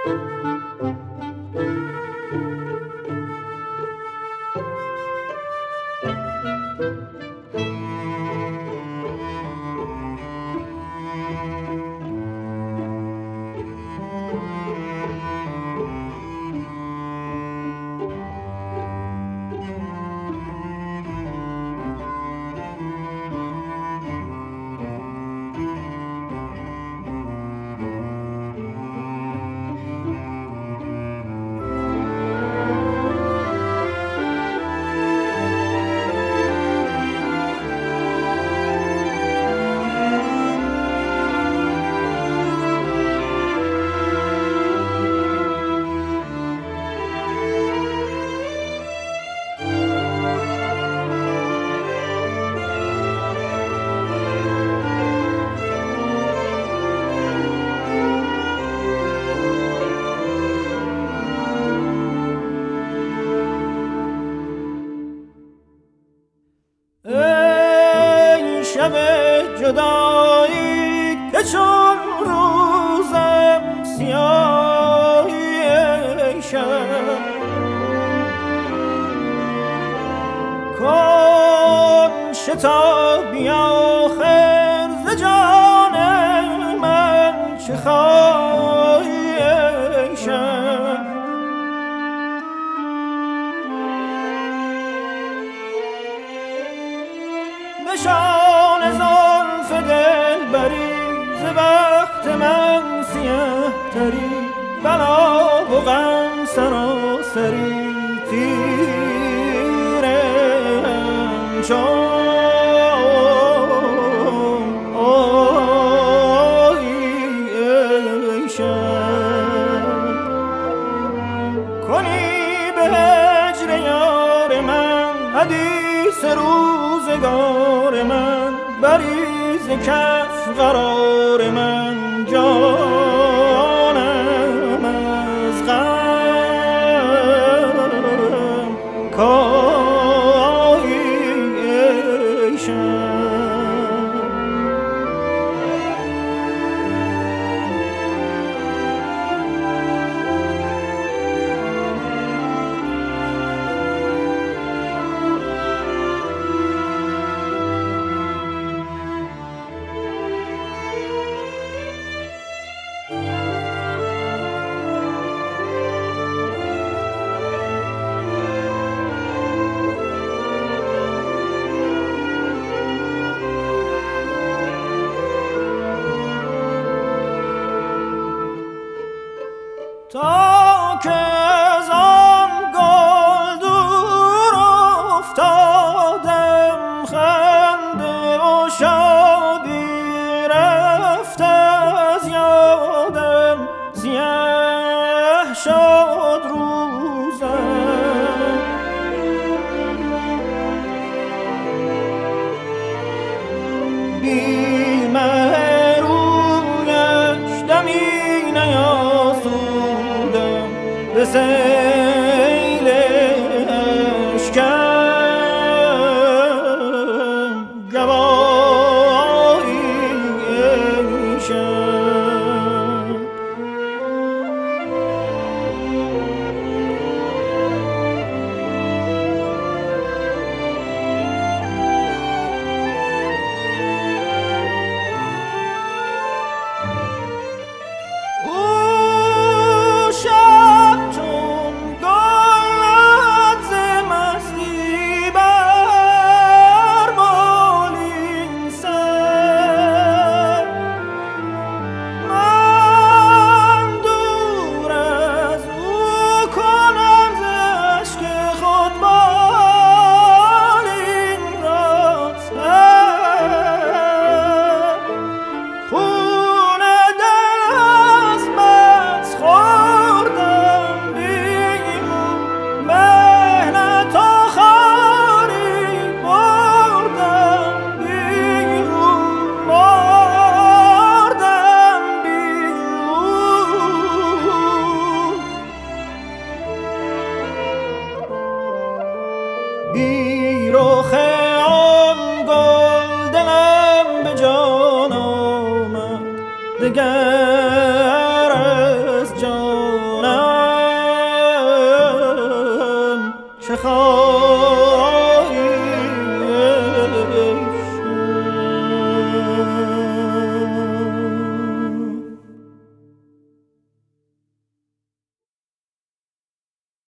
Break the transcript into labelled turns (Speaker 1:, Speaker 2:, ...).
Speaker 1: شب جدایی که چون روزم سیاهی ای شب کن شتابی آخر ز جان من چه خواهی ای شب نشان زلف دلبری ز بخت من سیه تری بلا و غم سراسری تیرم چون آهی ای شب کنی به هجر یار من حدیث روزگار من بریز کف قرار من جانم از غم کاهی ای شب تا که از آن گل دور افتادم خنده و شادی رفت از یادم سیاه شد روزم بی مه رویش دمی نیاسودم به